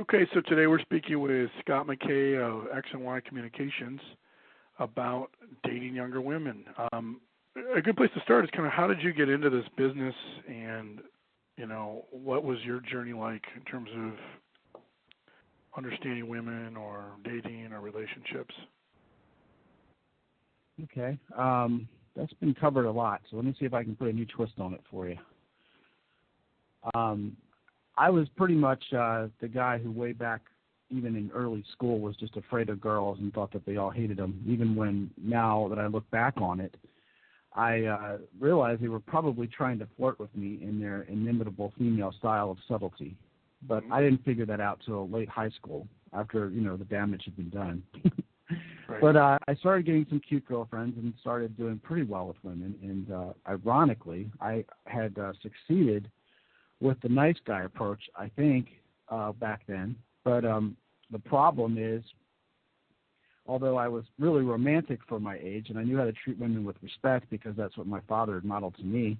Okay, so today we're speaking with Scott McKay of X and Y Communications about dating younger women. A good place to start is kind of how did you get into this business, and what was your journey like in terms of understanding women or dating or relationships? Okay, that's been covered a lot, so let me see if I can put a new twist on it for you. I was pretty much the guy who way back, even in early school, was just afraid of girls and thought that they all hated them, even when now that I look back on it, I realize they were probably trying to flirt with me in their inimitable female style of subtlety. But I didn't figure that out till late high school after, the damage had been done. Right. But I started getting some cute girlfriends and started doing pretty well with women. And ironically, I had succeeded with the nice guy approach, I think, back then. But the problem is, although I was really romantic for my age and I knew how to treat women with respect because that's what my father had modeled to me,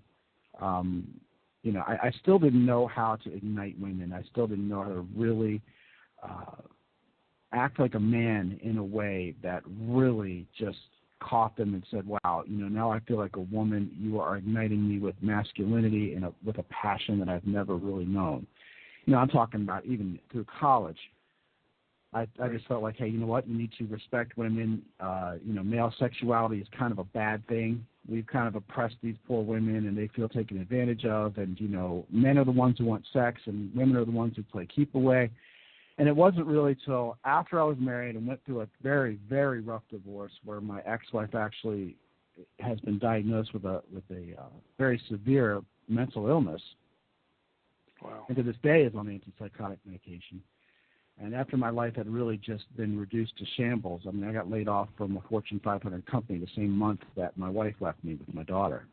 I still didn't know how to ignite women. I still didn't know how to really act like a man in a way that really just caught them and said, wow, now I feel like a woman. You are igniting me with masculinity and with a passion that I've never really known. I'm talking about even through college. I just felt like, hey, you know what? You need to respect women. Male sexuality is kind of a bad thing. We've kind of oppressed these poor women, and they feel taken advantage of. And, men are the ones who want sex, and women are the ones who play keep away. And it wasn't really till after I was married and went through a very, very rough divorce where my ex-wife actually has been diagnosed with a very severe mental illness. Wow. And to this day is on antipsychotic medication. And after my life had really just been reduced to shambles, I got laid off from a Fortune 500 company the same month that my wife left me with my daughter.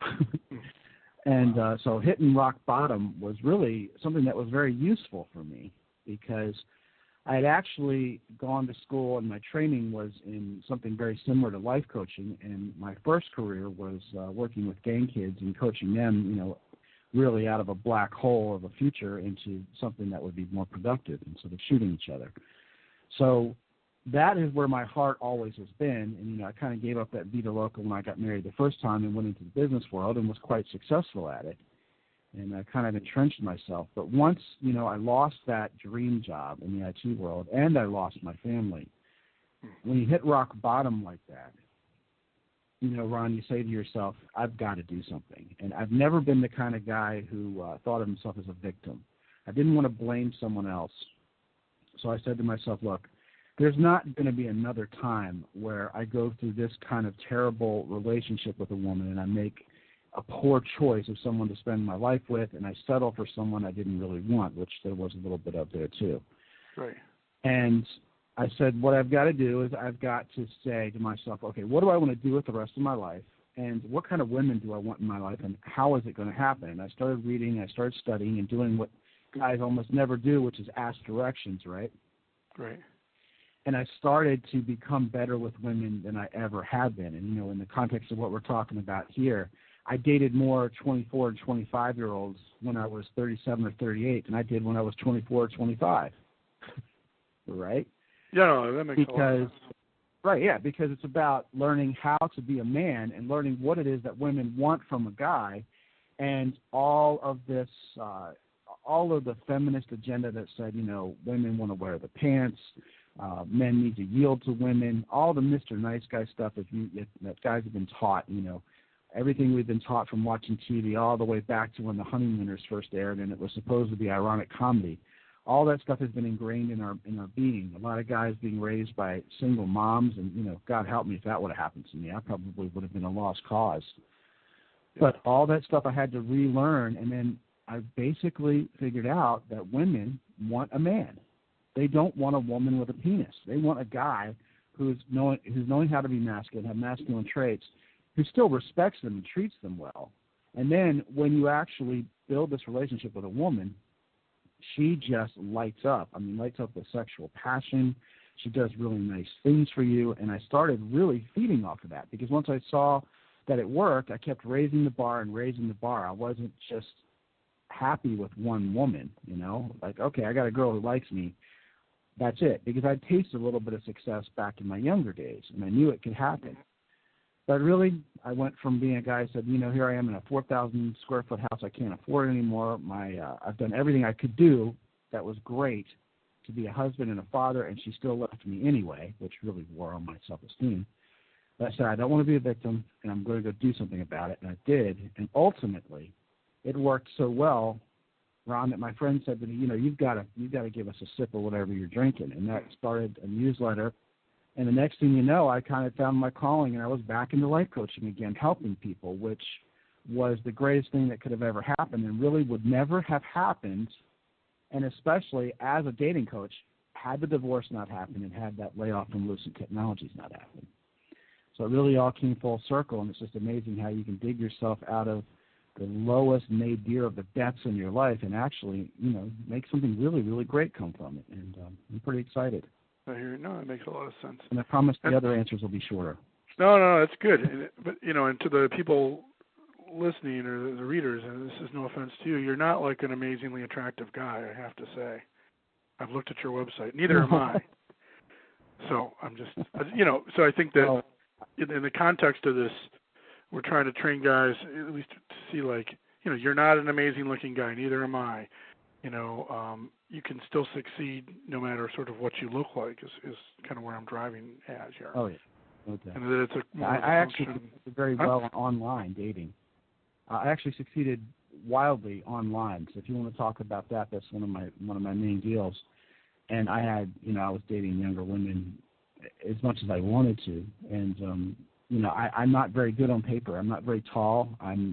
And so hitting rock bottom was really something that was very useful for me because I had actually gone to school and my training was in something very similar to life coaching. And my first career was working with gang kids and coaching them, really out of a black hole of a future into something that would be more productive instead of shooting each other. So that is where my heart always has been. And, I kind of gave up that Vita Loca when I got married the first time and went into the business world and was quite successful at it. And I kind of entrenched myself. But once, I lost that dream job in the IT world and I lost my family, when you hit rock bottom like that, Ron, you say to yourself, I've got to do something. And I've never been the kind of guy who thought of himself as a victim. I didn't want to blame someone else. So I said to myself, look, there's not going to be another time where I go through this kind of terrible relationship with a woman and I make a poor choice of someone to spend my life with and I settle for someone I didn't really want, which there was a little bit of there too. Right. And I said, what I've got to do is I've got to say to myself, okay, what do I want to do with the rest of my life? And what kind of women do I want in my life? And how is it going to happen? And I started reading, I started studying and doing what guys almost never do, which is ask directions, right? Right. And I started to become better with women than I ever had been. And, in the context of what we're talking about here, I dated more 24 and 25-year-olds when I was 37 or 38 than I did when I was 24 or 25, right? Yeah, no, that makes a lot of sense. Right, yeah, because it's about learning how to be a man and learning what it is that women want from a guy, and all of this, all of the feminist agenda that said, women want to wear the pants, men need to yield to women, all the Mr. Nice Guy stuff that guys have been taught, everything we've been taught from watching TV all the way back to when The Honeymooners first aired and it was supposed to be ironic comedy. All that stuff has been ingrained in our being. A lot of guys being raised by single moms, and God help me if that would have happened to me. I probably would have been a lost cause. Yeah. But all that stuff I had to relearn, and then I basically figured out that women want a man. They don't want a woman with a penis. They want a guy who's knowing how to be masculine, have masculine traits, who still respects them and treats them well. And then when you actually build this relationship with a woman, she just lights up. Lights up with sexual passion. She does really nice things for you. And I started really feeding off of that because once I saw that it worked, I kept raising the bar and raising the bar. I wasn't just happy with one woman, like, okay, I got a girl who likes me. that's it, because I'd tasted a little bit of success back in my younger days, and I knew it could happen. But really, I went from being a guy who said, here I am in a 4,000 square foot house. I can't afford it anymore. I've done everything I could do that was great to be a husband and a father, and she still left me anyway, which really wore on my self-esteem. But I said, I don't want to be a victim, and I'm going to go do something about it, and I did. And ultimately, it worked so well, Ron, that my friend said to me, you've got to give us a sip of whatever you're drinking. And that started a newsletter. And the next thing you know, I kind of found my calling, and I was back into life coaching again, helping people, which was the greatest thing that could have ever happened and really would never have happened, and especially as a dating coach, had the divorce not happened and had that layoff from Lucent Technologies not happened. So it really all came full circle, and it's just amazing how you can dig yourself out of the lowest nadir of the depths in your life and actually, make something really, really great come from it. And I'm pretty excited. I hear it. No, it makes a lot of sense. And I promise the other answers will be shorter. No, that's good. But, and to the people listening or the readers, and this is no offense to you, you're not like an amazingly attractive guy, I have to say. I've looked at your website. Neither am I. So I'm just, so I think that in the context of this, we're trying to train guys at least to see, you're not an amazing-looking guy. Neither am I. You can still succeed no matter sort of what you look like is kind of where I'm driving at here. Oh, yeah. Okay. And that it's I actually did very well on online dating. I actually succeeded wildly online. So if you want to talk about that, that's one of my main deals. And I had, I was dating younger women as much as I wanted to. And, I'm not very good on paper. I'm not very tall. I'm,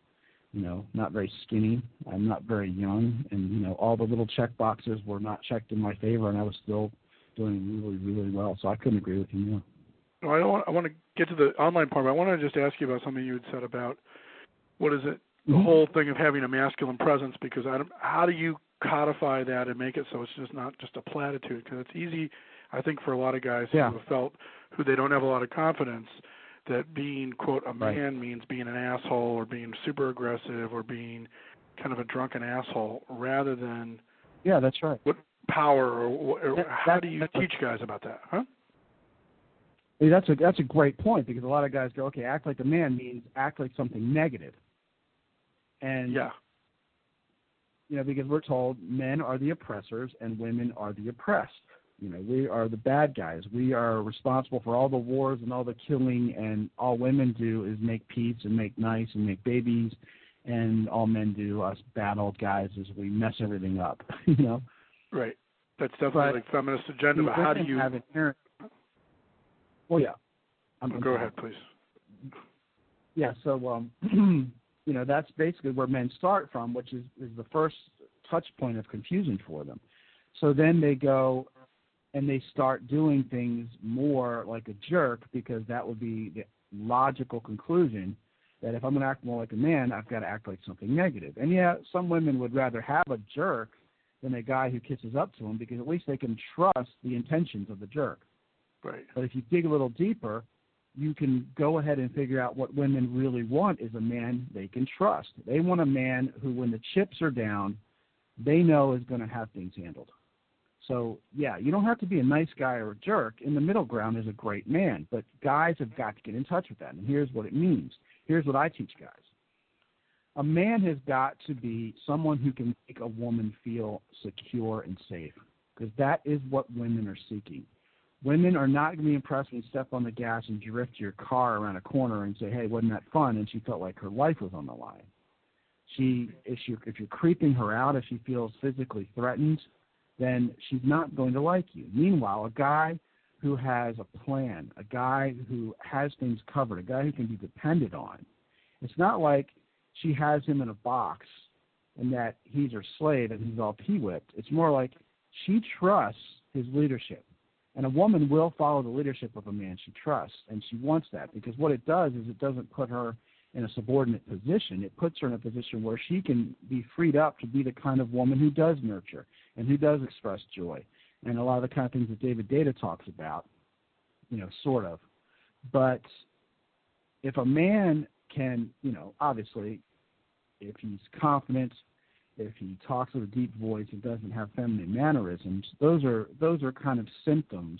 not very skinny. I'm not very young. And, all the little check boxes were not checked in my favor, and I was still doing really, really well. So I couldn't agree with you more. No, I want to get to the online part, but I want to just ask you about something you had said about what is it, the whole thing of having a masculine presence, because how do you codify that and make it so it's just not just a platitude? Because it's easy, I think, for a lot of guys who have felt who they don't have a lot of confidence that being, quote, a man means being an asshole or being super aggressive or being kind of a drunken asshole rather than that's right. What power or how do you teach guys about that? Huh? Hey, that's a great point, because a lot of guys go, okay, act like a man means act like something negative. And because we're told men are the oppressors and women are the oppressed. We are the bad guys. We are responsible for all the wars and all the killing, and all women do is make peace and make nice and make babies, and all men do, us bad old guys, is we mess everything up, Right. That's definitely like feminist agenda, but how do you... have inherent... Well, yeah. Go ahead, please. Yeah, so, that's basically where men start from, which is the first touch point of confusion for them. So then they go and they start doing things more like a jerk, because that would be the logical conclusion that if I'm going to act more like a man, I've got to act like something negative. And, some women would rather have a jerk than a guy who kisses up to them, because at least they can trust the intentions of the jerk. Right. But if you dig a little deeper, you can go ahead and figure out what women really want is a man they can trust. They want a man who, when the chips are down, they know is going to have things handled. So, you don't have to be a nice guy or a jerk. In the middle ground is a great man. But guys have got to get in touch with that. And here's what it means. Here's what I teach guys. A man has got to be someone who can make a woman feel secure and safe, because that is what women are seeking. Women are not going to be impressed when you step on the gas and drift your car around a corner and say, hey, wasn't that fun? And she felt like her life was on the line. If you're creeping her out, if she feels physically threatened, then she's not going to like you. Meanwhile, a guy who has a plan, a guy who has things covered, a guy who can be depended on, it's not like she has him in a box and that he's her slave and he's all pee-whipped. It's more like she trusts his leadership. And a woman will follow the leadership of a man she trusts, and she wants that, because what it does is it doesn't put her in a subordinate position. It puts her in a position where she can be freed up to be the kind of woman who does nurture and who does express joy, and a lot of the kind of things that David Data talks about, sort of. But if a man can, obviously, if he's confident, if he talks with a deep voice and doesn't have feminine mannerisms, those are kind of symptoms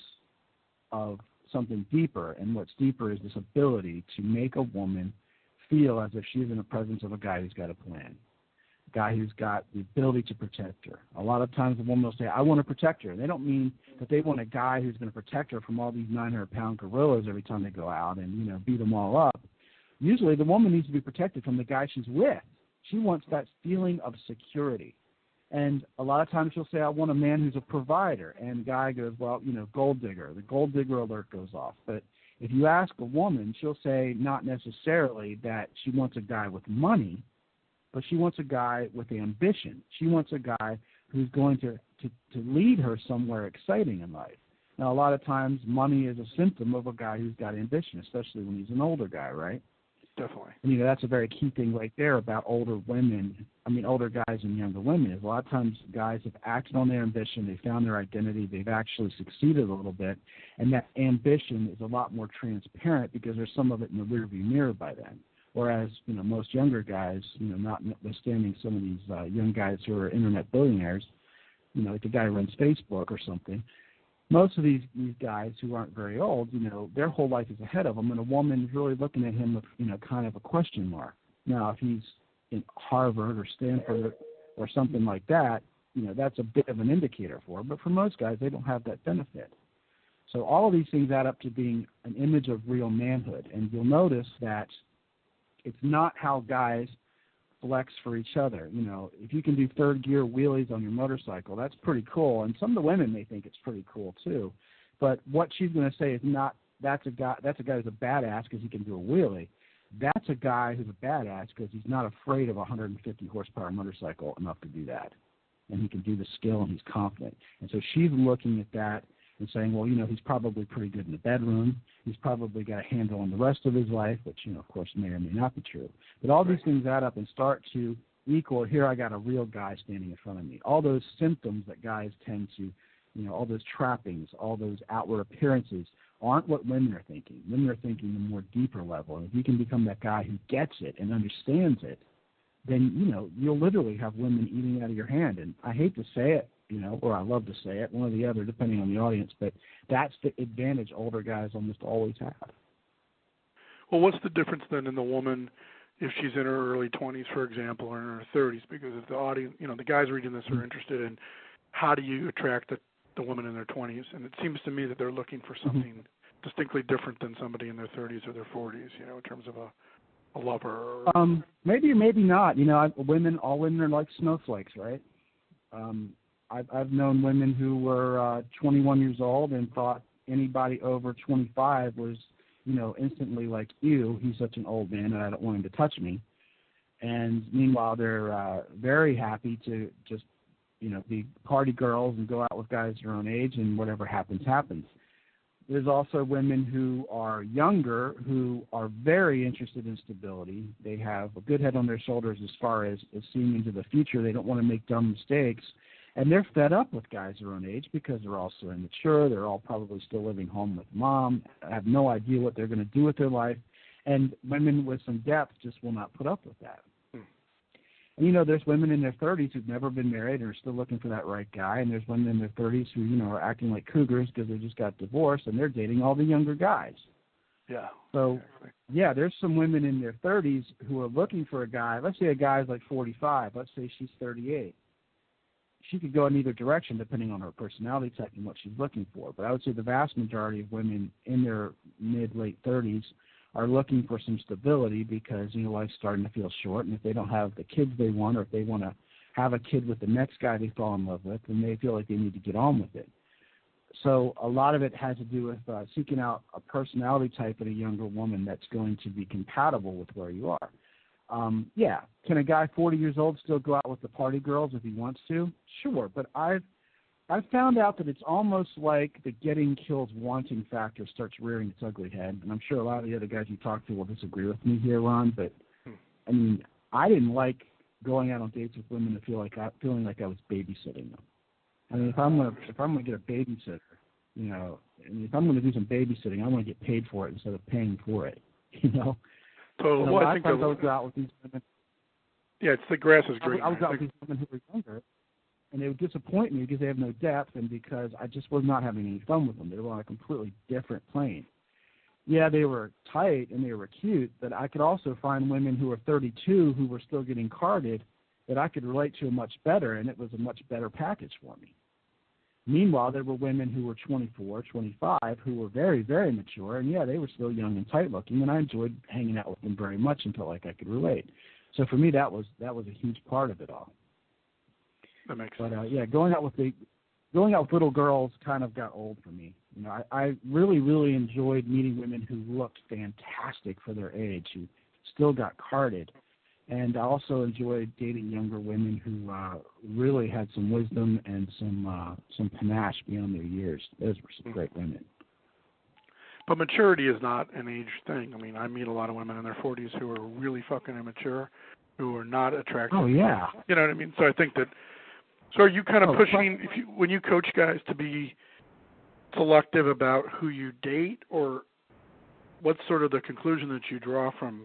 of something deeper. And what's deeper is this ability to make a woman feel as if she's in the presence of a guy who's got a plan, a guy who's got the ability to protect her. A lot of times the woman will say, I want to protect her. And they don't mean that they want a guy who's going to protect her from all these 900-pound gorillas every time they go out and, beat them all up. Usually the woman needs to be protected from the guy she's with. She wants that feeling of security. And a lot of times she'll say, I want a man who's a provider. And the guy goes, well, gold digger. The gold digger alert goes off. But if you ask a woman, she'll say not necessarily that she wants a guy with money, but she wants a guy with ambition. She wants a guy who's going to lead her somewhere exciting in life. Now, a lot of times money is a symptom of a guy who's got ambition, especially when he's an older guy, right? Definitely. And, that's a very key thing right there about older guys and younger women, is a lot of times guys have acted on their ambition, they found their identity, they've actually succeeded a little bit, and that ambition is a lot more transparent because there's some of it in the rearview mirror by then. Whereas, most younger guys, notwithstanding some of these young guys who are internet billionaires, like the guy who runs Facebook or something, most of these guys who aren't very old, their whole life is ahead of them, and a woman is really looking at him with, kind of a question mark. Now, if he's in Harvard or Stanford or something like that, that's a bit of an indicator for her. But for most guys, they don't have that benefit. So all of these things add up to being an image of real manhood. And you'll notice that it's not how guys flex for each other. If you can do third gear wheelies on your motorcycle, that's pretty cool. And some of the women may think it's pretty cool too. But what she's going to say is not, that's a guy who's a badass because he can do a wheelie. That's a guy who's a badass because he's not afraid of a 150 horsepower motorcycle enough to do that. And he can do the skill and he's confident. And so she's looking at that and saying, well, he's probably pretty good in the bedroom. He's probably got a handle on the rest of his life, which, of course, may or may not be true. But all these things add up and start to equal, here I got a real guy standing in front of me. All those symptoms that guys tend to, all those trappings, all those outward appearances aren't what women are thinking. Women are thinking the more deeper level. And if you can become that guy who gets it and understands it, then, you'll literally have women eating out of your hand. And I hate to say it, or I love to say it, one or the other, depending on the audience, but that's the advantage older guys almost always have. Well, what's the difference then in the woman if she's in her early 20s, for example, or in her 30s? Because if the audience, the guys reading this are interested in how do you attract the women in their 20s, and it seems to me that they're looking for something distinctly different than somebody in their 30s or their 40s, in terms of a lover. Maybe or maybe not. All women are like snowflakes, right? I've known women who were 21 years old and thought anybody over 25 was, instantly like, ew, he's such an old man and I don't want him to touch me. And meanwhile, they're very happy to just, be party girls and go out with guys their own age, and whatever happens, happens. There's also women who are younger who are very interested in stability. They have a good head on their shoulders as far as seeing into the future. They don't want to make dumb mistakes. And they're fed up with guys their own age because they're all so immature. They're all probably still living home with mom, have no idea what they're going to do with their life. And women with some depth just will not put up with that. And, there's women in their 30s who've never been married and are still looking for that right guy. And there's women in their 30s who, are acting like cougars because they just got divorced and they're dating all the younger guys. Yeah. So, yeah, there's some women in their 30s who are looking for a guy. Let's say a guy's like 45. Let's say she's 38. She could go in either direction depending on her personality type and what she's looking for. But I would say the vast majority of women in their mid-late 30s are looking for some stability because, life's starting to feel short. And if they don't have the kids they want, or if they want to have a kid with the next guy they fall in love with, then they feel like they need to get on with it. So a lot of it has to do with seeking out a personality type in a younger woman that's going to be compatible with where you are. Yeah, can a guy 40 years old still go out with the party girls if he wants to? Sure, but I've found out that it's almost like the getting kills wanting factor starts rearing its ugly head, and I'm sure a lot of the other guys you talk to will disagree with me here, Ron, but, I didn't like going out on dates with women to feeling like I was babysitting them. If I'm gonna get a babysitter, and if I'm gonna do some babysitting, I want to get paid for it instead of paying for it, Totally. Well, I think I would go out with these women. Yeah, it's the grass is greener. I was out with these women who were younger, and they would disappoint me because they have no depth and because I just was not having any fun with them. They were on a completely different plane. Yeah, they were tight and they were cute, but I could also find women who were 32 who were still getting carded that I could relate to much better, and it was a much better package for me. Meanwhile, there were women who were 24, 25, who were very, very mature, and yeah, they were still young and tight-looking, and I enjoyed hanging out with them very much and felt like I could relate. So for me, that was a huge part of it all. That makes sense. But yeah, going out with little girls kind of got old for me. You know, I really, really enjoyed meeting women who looked fantastic for their age, who still got carded. And I also enjoyed dating younger women who really had some wisdom and some panache beyond their years. Those were some great women. But maturity is not an age thing. I mean, I meet a lot of women in their 40s who are really fucking immature, who are not attractive. Oh, yeah. You know what I mean? So I think that, so are you kind of pushing, when you coach guys to be selective about who you date, or what's sort of the conclusion that you draw from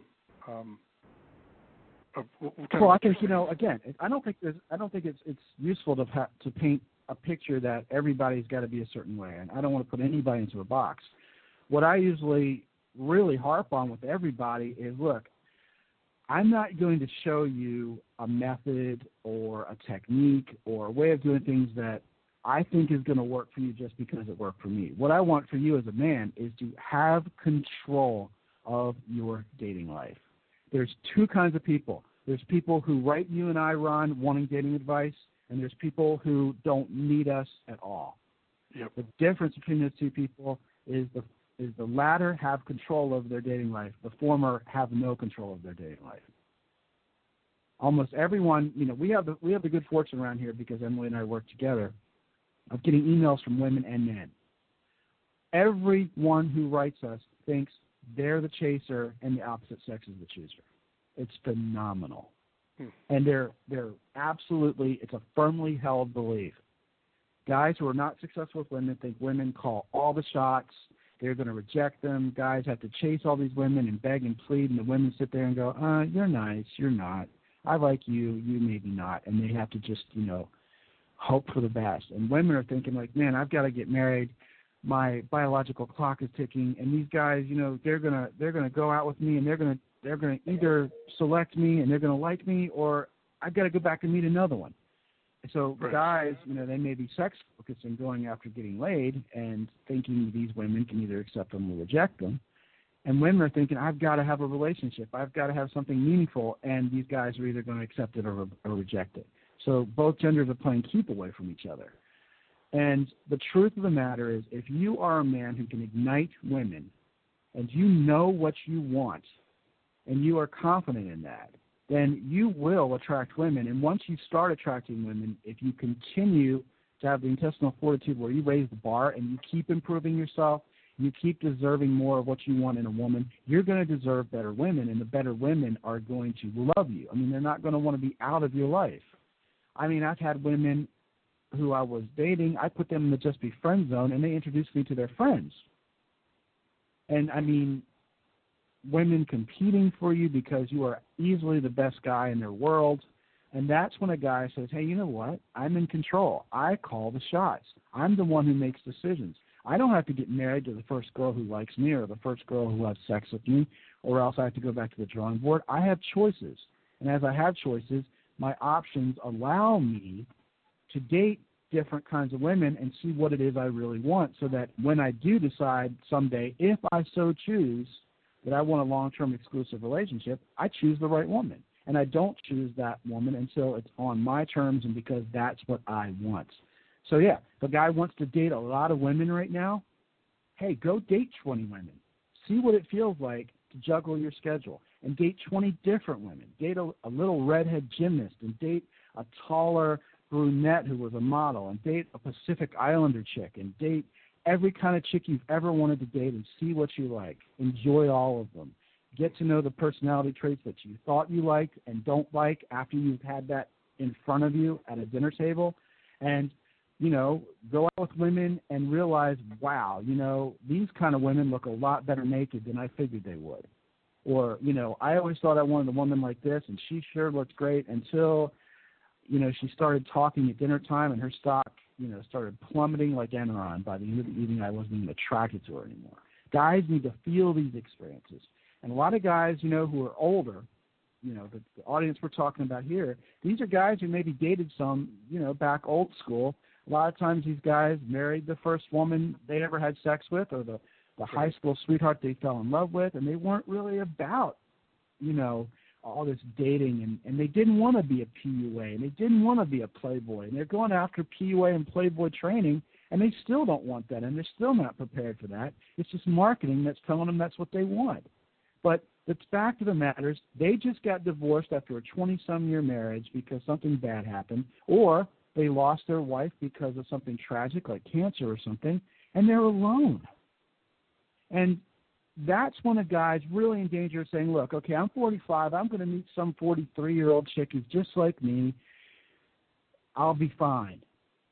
well, I think, you know, again, I don't think it's useful to paint a picture that everybody's got to be a certain way, and I don't want to put anybody into a box. What I usually really harp on with everybody is, look, I'm not going to show you a method or a technique or a way of doing things that I think is going to work for you just because it worked for me. What I want for you as a man is to have control of your dating life. There's two kinds of people. There's people who write you and I, Ron, wanting dating advice, and there's people who don't need us at all. Yep. The difference between those two people is the latter have control of their dating life. The former have no control of their dating life. Almost everyone, you know, we have the good fortune around here, because Emily and I work together, of getting emails from women and men. Everyone who writes us thinks they're the chaser and the opposite sex is the chooser. It's phenomenal. And they're absolutely, it's a firmly held belief. Guys who are not successful with women think women call all the shots. They're going to reject them. Guys have to chase all these women and beg and plead, and the women sit there and go, you're nice, you're not. I like you, you maybe not. And they have to just, you know, hope for the best. And women are thinking like, man, I've got to get married. My biological clock is ticking, and these guys, you know, they're gonna go out with me, and they're gonna either select me and they're gonna like me, or I've got to go back and meet another one. So right. Guys, you know, they may be sex focused and going after getting laid and thinking these women can either accept them or reject them. And women are thinking, I've got to have a relationship. I've got to have something meaningful, and these guys are either going to accept it or reject it. So both genders are playing keep away from each other. And the truth of the matter is, if you are a man who can ignite women and you know what you want and you are confident in that, then you will attract women. And once you start attracting women, if you continue to have the intestinal fortitude where you raise the bar and you keep improving yourself, you keep deserving more of what you want in a woman, you're going to deserve better women, and the better women are going to love you. I mean, they're not going to want to be out of your life. I mean, I've had women who I was dating, I put them in the just be friend zone, and they introduced me to their friends. And, I mean, women competing for you because you are easily the best guy in their world, and that's when a guy says, hey, you know what? I'm in control. I call the shots. I'm the one who makes decisions. I don't have to get married to the first girl who likes me or the first girl who has sex with me, or else I have to go back to the drawing board. I have choices, and as I have choices, my options allow me to date different kinds of women and see what it is I really want, so that when I do decide someday, if I so choose, that I want a long-term exclusive relationship, I choose the right woman. And I don't choose that woman until it's on my terms and because that's what I want. So, yeah, if a guy wants to date a lot of women right now, hey, go date 20 women. See what it feels like to juggle your schedule. And date 20 different women. Date a little redhead gymnast, and date a taller brunette who was a model, and date a Pacific Islander chick, and date every kind of chick you've ever wanted to date, and see what you like. Enjoy all of them. Get to know the personality traits that you thought you liked and don't like after you've had that in front of you at a dinner table. And, you know, go out with women and realize, wow, you know, these kind of women look a lot better naked than I figured they would. Or, I always thought I wanted a woman like this, and she sure looked great until, she started talking at dinner time, and her stock, started plummeting like Enron. By the end of the evening, I wasn't even attracted to her anymore. Guys need to feel these experiences. And a lot of guys, who are older, the audience we're talking about here, these are guys who maybe dated some, back old school. A lot of times these guys married the first woman they ever had sex with, or the high school sweetheart they fell in love with, and they weren't really about, all this dating, and they didn't want to be a PUA, and they didn't want to be a playboy, and they're going after PUA and playboy training, and they still don't want that, and they're still not prepared for that. It's just marketing that's telling them that's what they want. But the fact of the matter is they just got divorced after a 20-some-year marriage because something bad happened, or they lost their wife because of something tragic like cancer or something, and they're alone. And that's when a guy's really in danger of saying, look, okay, I'm 45. I'm going to meet some 43-year-old chick who's just like me. I'll be fine.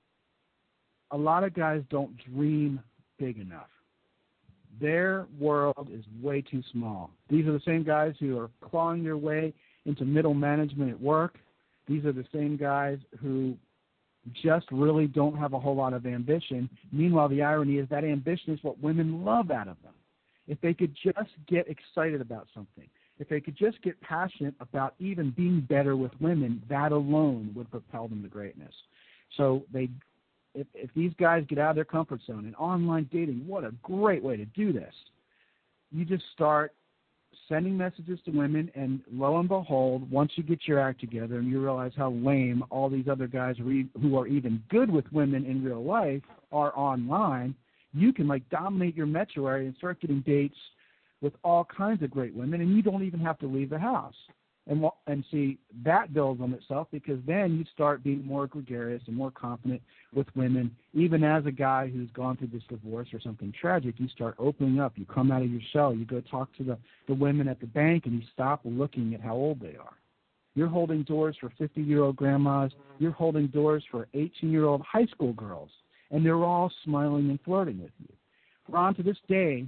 A lot of guys don't dream big enough. Their world is way too small. These are the same guys who are clawing their way into middle management at work. These are the same guys who just really don't have a whole lot of ambition. Meanwhile, the irony is that ambition is what women love out of them. If they could just get excited about something, if they could just get passionate about even being better with women, that alone would propel them to greatness. So if these guys get out of their comfort zone, and online dating, what a great way to do this. You just start sending messages to women, and lo and behold, once you get your act together and you realize how lame all these other guys who are even good with women in real life are online, you can dominate your metro area and start getting dates with all kinds of great women, and you don't even have to leave the house. And see, that builds on itself, because then you start being more gregarious and more confident with women. Even as a guy who's gone through this divorce or something tragic, you start opening up. You come out of your shell. You go talk to the women at the bank, and you stop looking at how old they are. You're holding doors for 50-year-old grandmas. You're holding doors for 18-year-old high school girls, and they're all smiling and flirting with you. Ron, to this day,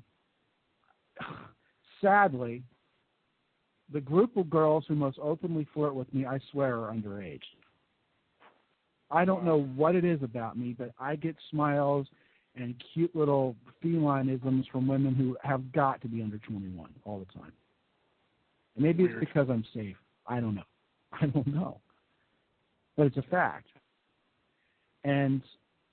sadly, the group of girls who most openly flirt with me, I swear, are underage. I don't know what it is about me, but I get smiles and cute little felineisms from women who have got to be under 21 all the time. And maybe it's because I'm safe. I don't know. But it's a fact. And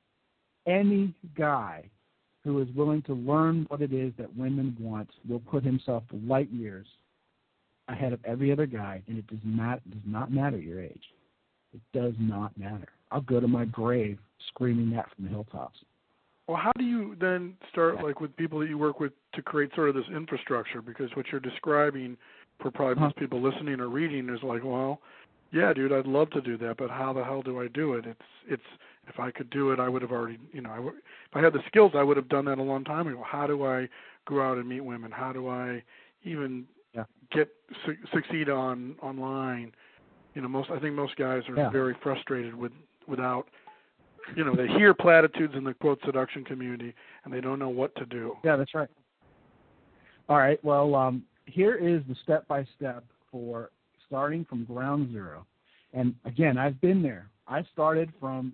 any guy who is willing to learn what it is that women want will put himself light years ahead of every other guy, and it does not matter your age. It does not matter. I'll go to my grave screaming that from the hilltops. Well, how do you then start, with people that you work with, to create sort of this infrastructure? Because what you're describing, for probably most people listening or reading, is well, yeah, dude, I'd love to do that, but how the hell do I do it? It's if I could do it, I would have already, if I had the skills, I would have done that a long time ago. How do I go out and meet women? How do I even succeed online? I think most guys are very frustrated without, they hear platitudes in the quote seduction community and they don't know what to do. Yeah, that's right. All right. Well, here is the step-by-step for starting from ground zero. And again, I've been there. I started from,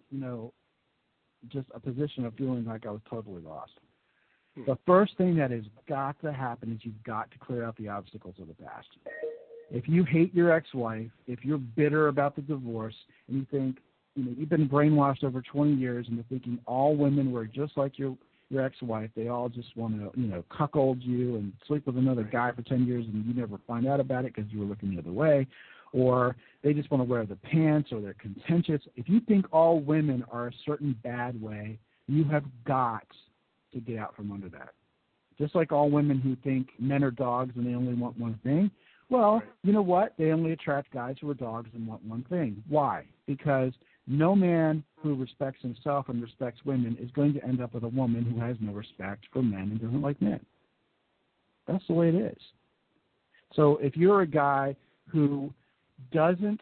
just a position of feeling like I was totally lost. The first thing that has got to happen is you've got to clear out the obstacles of the past. If you hate your ex-wife, if you're bitter about the divorce, and you think, you've been brainwashed over 20 years into thinking all women were just like your ex-wife, they all just want to, cuckold you and sleep with another guy for 10 years and you never find out about it because you were looking the other way, or they just want to wear the pants, or they're contentious. If you think all women are a certain bad way, you have got to get out from under that. Just like all women who think men are dogs and they only want one thing, well, you know what? They only attract guys who are dogs and want one thing. Why? Because no man who respects himself and respects women is going to end up with a woman who has no respect for men and doesn't like men. That's the way it is. So if you're a guy who doesn't,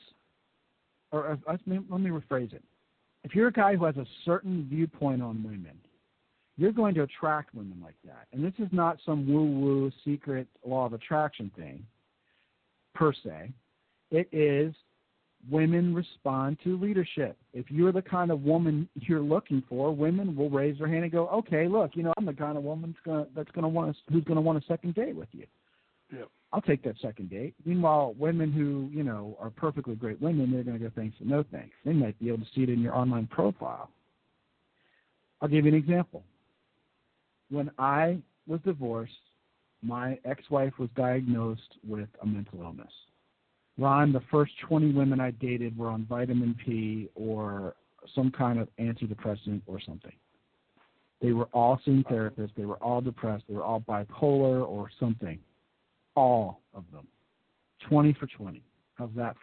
let me rephrase it. If you're a guy who has a certain viewpoint on women, you're going to attract women like that. And this is not some woo-woo secret law of attraction thing, per se. It is women respond to leadership. If you're the kind of woman you're looking for, women will raise their hand and go, okay, look, I'm the kind of woman who's going to want a second date with you. Yep. I'll take that second date. Meanwhile, women who, are perfectly great women, they're going to go thanks but no thanks. They might be able to see it in your online profile. I'll give you an example. When I was divorced, my ex-wife was diagnosed with a mental illness. Ron, the first 20 women I dated were on vitamin P or some kind of antidepressant or something. They were all seeing therapists. They were all depressed. They were all bipolar or something. All of them. 20 for 20. How's that?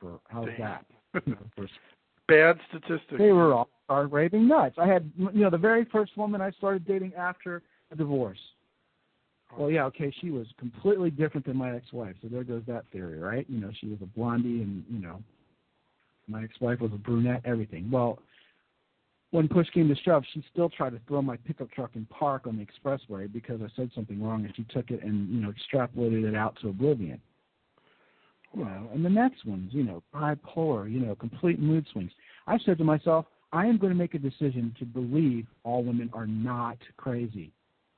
Bad statistics. They were all raving nuts. I had, the very first woman I started dating after a divorce. Well, yeah, okay, she was completely different than my ex-wife, so there goes that theory, right? She was a blondie and, my ex-wife was a brunette, everything. Well, when push came to shove, she still tried to throw my pickup truck in park on the expressway because I said something wrong, and she took it and, extrapolated it out to oblivion. And the next one's, bipolar, complete mood swings. I said to myself, I am going to make a decision to believe all women are not crazy.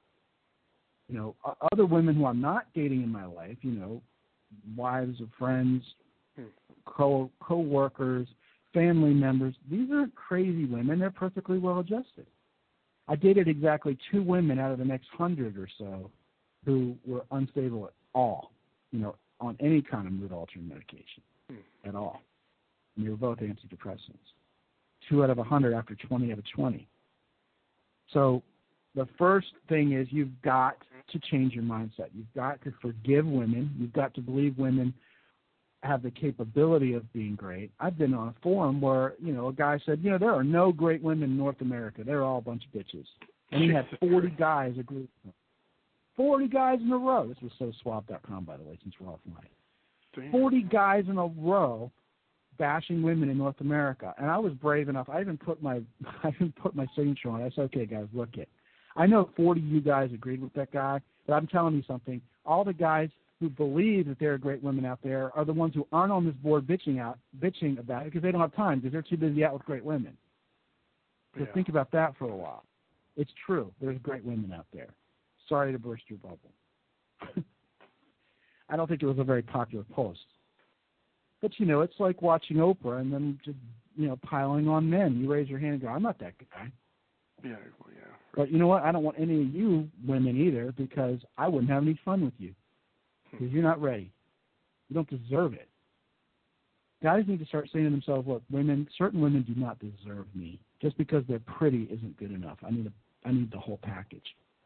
Other women who I'm not dating in my life, wives of friends, co-workers, family members, these aren't crazy women. They're perfectly well-adjusted. I dated exactly 2 women out of the next 100 or so who were unstable at all, on any kind of mood-altering medication at all. And they were both antidepressants. 2 out of 100 after 20 out of 20. So the first thing is you've got to change your mindset. You've got to forgive women. You've got to believe women have the capability of being great. I've been on a forum where, a guy said, there are no great women in North America. They're all a bunch of bitches. And he had 40 guys agree with him. 40 guys in a row. This was SoSwab.com, by the way, since we're offline. 40 guys in a row bashing women in North America. And I was brave enough. I even put my signature on it. I said, okay, guys, look it. I know 40 of you guys agreed with that guy, but I'm telling you something. All the guys who believe that there are great women out there are the ones who aren't on this board bitching about it because they don't have time because they're too busy out with great women. So think about that for a while. It's true. There's great women out there. Sorry to burst your bubble. I don't think it was a very popular post. But, it's like watching Oprah and then just, piling on men. You raise your hand and go, I'm not that guy. Yeah. But you know what? I don't want any of you women either because I wouldn't have any fun with you because you're not ready. You don't deserve it. Guys need to start saying to themselves, look, certain women do not deserve me. Just because they're pretty isn't good enough. I need the whole package.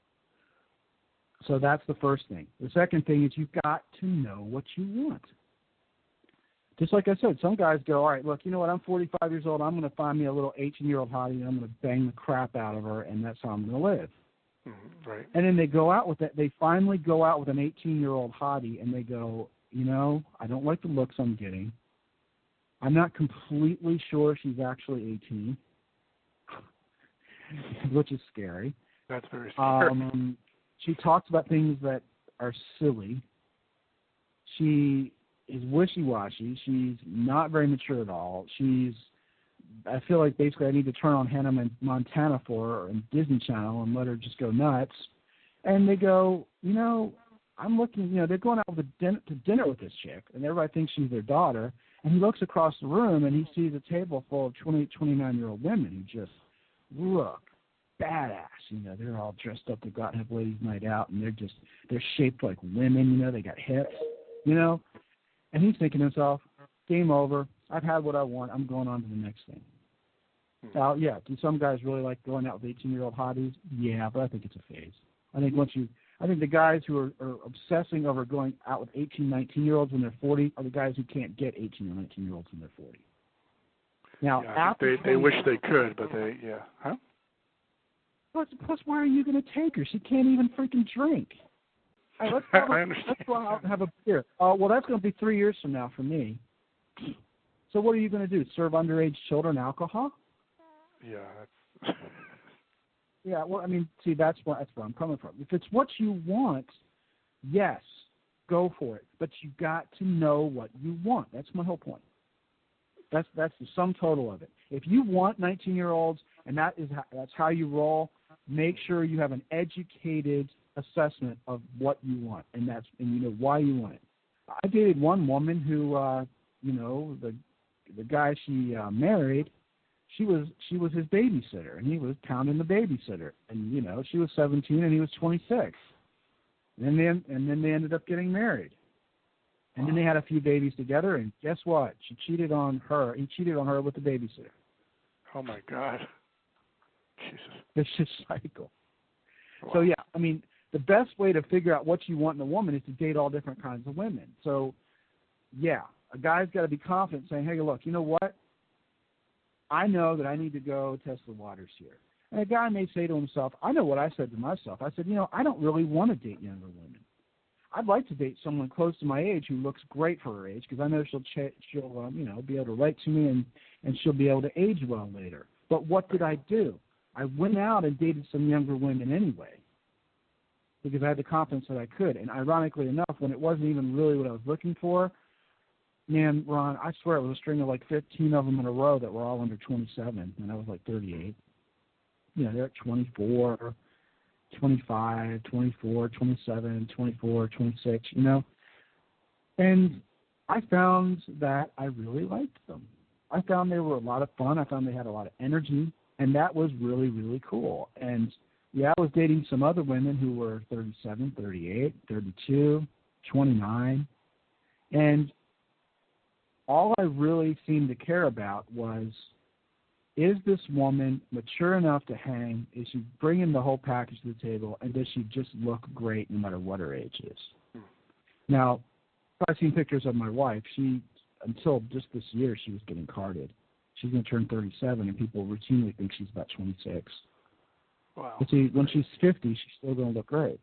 So that's the first thing. The second thing is you've got to know what you want. Just like I said, some guys go, all right, look, you know what, I'm 45 years old. I'm going to find me a little 18-year-old hottie, and I'm going to bang the crap out of her, and that's how I'm going to live. Right. And then they go out with that. They finally go out with an 18-year-old hottie, and they go, I don't like the looks I'm getting. I'm not completely sure she's actually 18, which is scary. That's very scary. She talks about things that are silly. She is wishy-washy. She's not very mature at all. I feel like basically I need to turn on Hannah Montana for her and Disney Channel and let her just go nuts. And they go, I'm looking, they're going out to dinner with this chick, and everybody thinks she's their daughter. And he looks across the room, and he sees a table full of 28, 29-year-old women who just look badass. They're all dressed up to go out and have ladies' night out, and they're shaped like women. They got hips, And he's thinking to himself, game over. I've had what I want. I'm going on to the next thing. Now, do some guys really like going out with 18-year-old hotties? Yeah, but I think it's a phase. I think the guys who are obsessing over going out with 18, 19-year-olds when they're 40 are the guys who can't get 18 or 19-year-olds when they're 40. Now, after they wish they could, but huh? Plus, why are you going to take her? She can't even freaking drink. Right, I understand. Let's go out and have a beer. Well, that's going to be 3 years from now for me. So what are you going to do? Serve underage children alcohol? Yeah. Yeah, well, I mean, see, that's where I'm coming from. If it's what you want, yes, go for it. But you got to know what you want. That's my whole point. That's the sum total of it. If you want 19-year-olds and that's how you roll, make sure you have an educated assessment of what you want, and you know why you want it. I dated one woman who, the guy she married, she was his babysitter, and he was counting the babysitter, and she was 17 and he was 26, and then they ended up getting married, and then they had a few babies together, and guess what? He cheated on her with the babysitter. Oh my God, Jesus! It's just cycle. Wow. So yeah, I mean, the best way to figure out what you want in a woman is to date all different kinds of women. So yeah, a guy's got to be confident, saying, hey, look, you know what? I know that I need to go test the waters here. And a guy may say to himself, I know what I said to myself. I said, I don't really want to date younger women. I'd like to date someone close to my age who looks great for her age, because I know she'll be able to write to me and she'll be able to age well later. But what did I do? I went out and dated some younger women anyway, because I had the confidence that I could. And ironically enough, when it wasn't even really what I was looking for, man, Ron, I swear it was a string of like 15 of them in a row that were all under 27, and I was like 38. They're at 24, 25, 24, 27, 24, 26, And I found that I really liked them. I found they were a lot of fun. I found they had a lot of energy, and that was really, really cool. And yeah, I was dating some other women who were 37, 38, 32, 29, and all I really seemed to care about was, is this woman mature enough to hang? Is she bringing the whole package to the table? And does she just look great no matter what her age is? Now, I've seen pictures of my wife. Until just this year, she was getting carded. She's going to turn 37, and people routinely think she's about 26. Wow. But see, when she's 50, she's still going to look great.